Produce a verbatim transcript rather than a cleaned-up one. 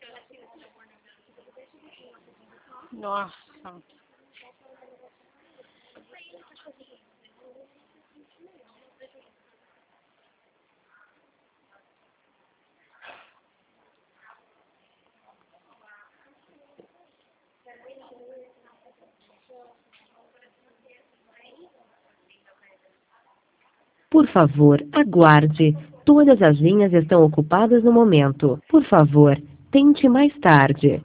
Nossa. Por favor, aguarde. Todas as linhas estão ocupadas no momento. Por favor, tente mais tarde.